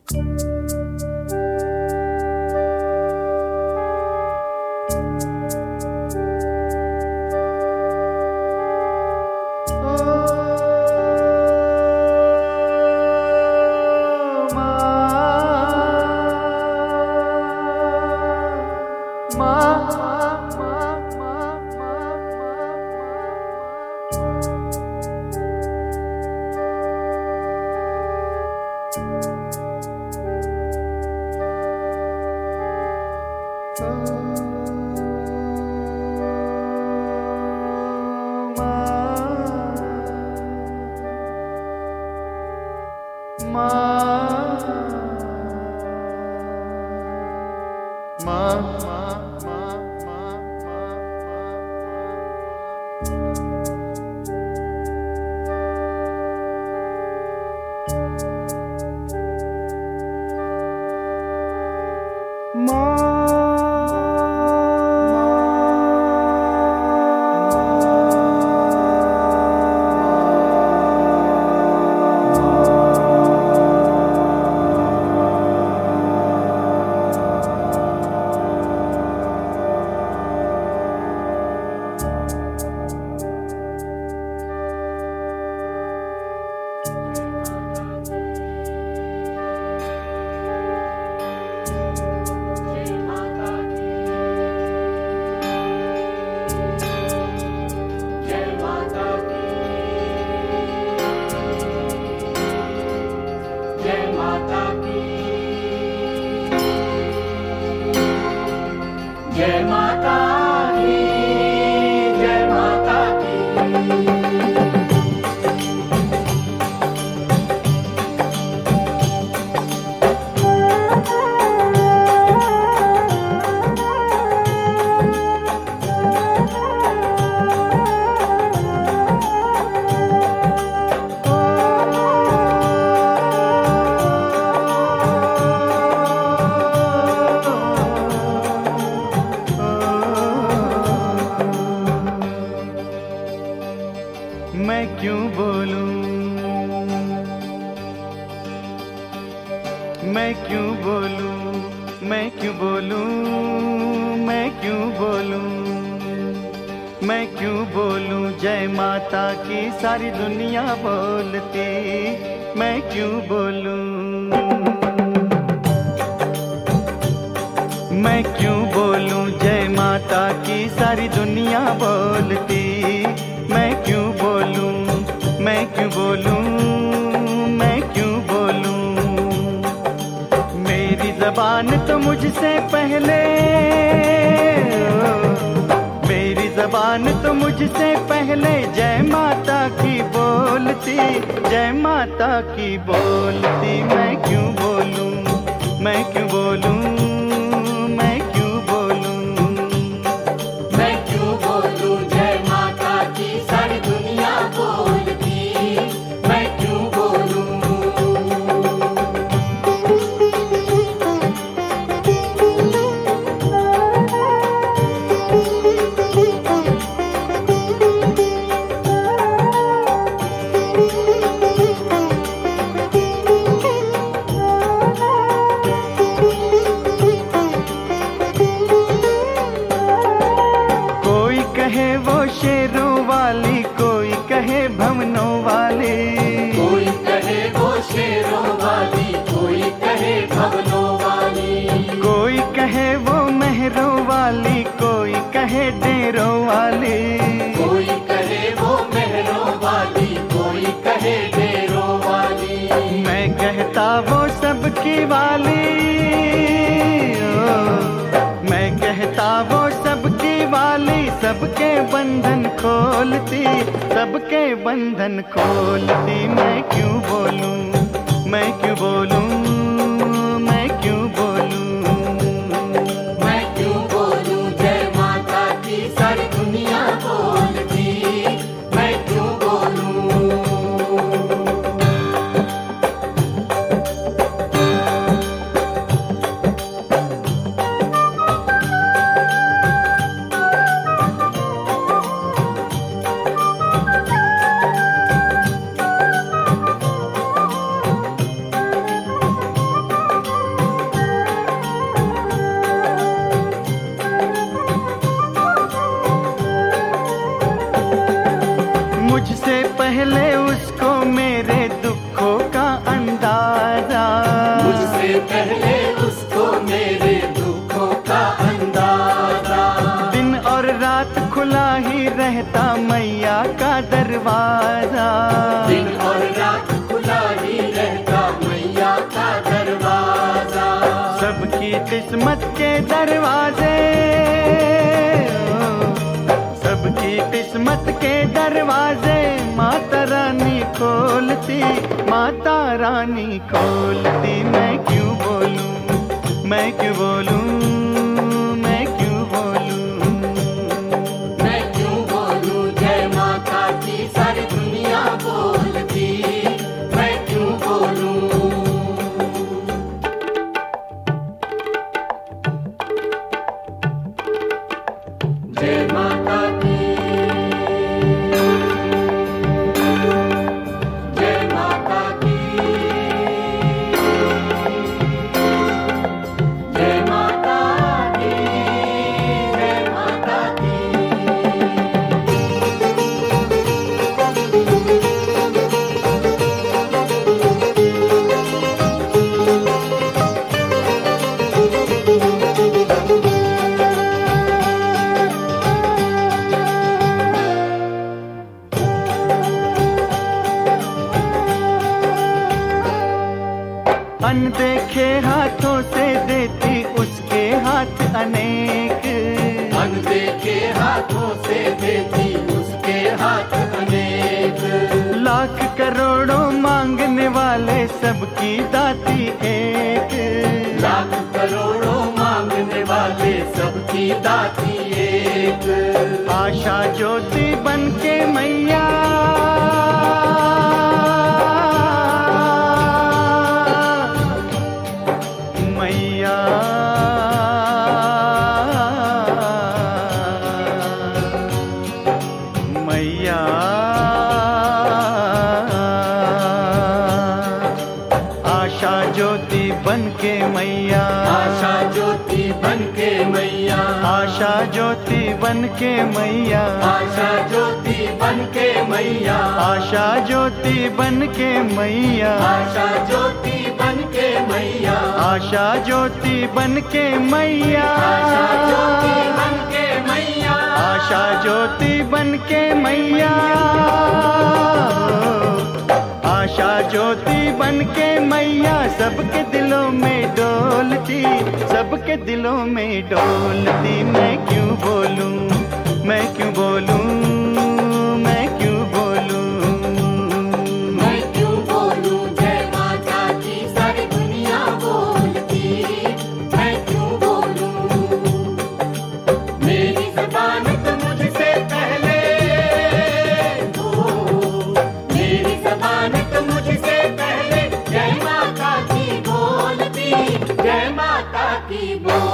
सारी दुनिया बोलती, मैं क्यों बोलूं? मैं क्यों बोलूं जय माता की सारी दुनिया बोलती, मैं क्यों बोलूं? मैं क्यों बोलूं? मैं क्यों बोलूं? मेरी ज़बान तो मुझसे पहले, मेरी ज़बान तो मुझसे पहले जय माता की बोलती, जय माता की बोलती। मैं क्यों बोलूं? मैं क्यों बोलूं? मैं क्यों बोलूं? मैं क्यों बोलूं जय माता की सारी दुनिया बोलती, मैं क्यों बोलूं? शेरों वाली, कोई कहे भवनों वाली, कोई कहे वो शेरों वाली, कोई कहे भवनों वाली, कोई कहे वो मेहरों वाली, कोई कहे डेरों वाली, कोई कहे वो मेहरों वाली, कोई कहे डेरों वाली। मैं कहता वो सबकी वाली, मैं कहता वो सबकी वाली, सबके बंधन खोलती, सबके बंधन खोलती। मैं क्यों बोलूं? मैं क्यों बोलूं? मैं क्यों बोलूं? मैं क्यों बोलूं जय माता की सारी दुनिया बोलती, मैं क्यों बोलूं? पहले उसको मेरे दुखों का अंदाजा, मुझसे पहले उसको मेरे दुखों का अंदाजा। दिन और रात खुला ही रहता मैया का दरवाजा, दिन और रात खुला ही रहता मैया का दरवाजा। सबकी किस्मत के दरवाजे, सबकी किस्मत के दरवाजे माता रानी खोलती, माता रानी खोलती। मैं क्यों बोलूं, मैं क्यों बोलूं, मैं क्यों बोलूं, मैं क्यों बोलूं जय माता की सारी दुनिया बोलती, मैं क्यों बोलूं। जय माता की, जय माता की, जय माता की, जय माता की। अनदेखे हाथों से देती उसके हाथ अनेक, अनदेखे हाथों से देती उसके हाथ अनेक। लाख करोड़ों मांगने वाले सबकी दाती एक, लाख करोड़ों मांगने वाले सबकी दाती एक। आशा ज्योति बन के मैया, मैया मैया आशा ज्योति बन के मैया, आशा ज्योति बन के मैया, आशा ज्योति बन के मैया, आशा ज्योति बन के मैया, आशा ज्योति बन के मैया, आशा ज्योति बन के मैया, आशा ज्योति बन के मैया, आशा ज्योति बन के मैया, आशा ज्योति बन के मैया, आशा ज्योति बन के मैया सबके दिलों में डोलती, सबके दिलों में डोलती। मैं क्यों बोलूं, मैं क्यों बोलूं, मैं क्यों बोलूं, मैं क्यों बोलूं जय माता की सारी दुनिया बोलती, मैं क्यों बोलूं। मेरी ज़बान तो मुझसे पहले, मेरी ज़बान तो मुझसे पहले जय माता की बोलती, जय माता की बोलती।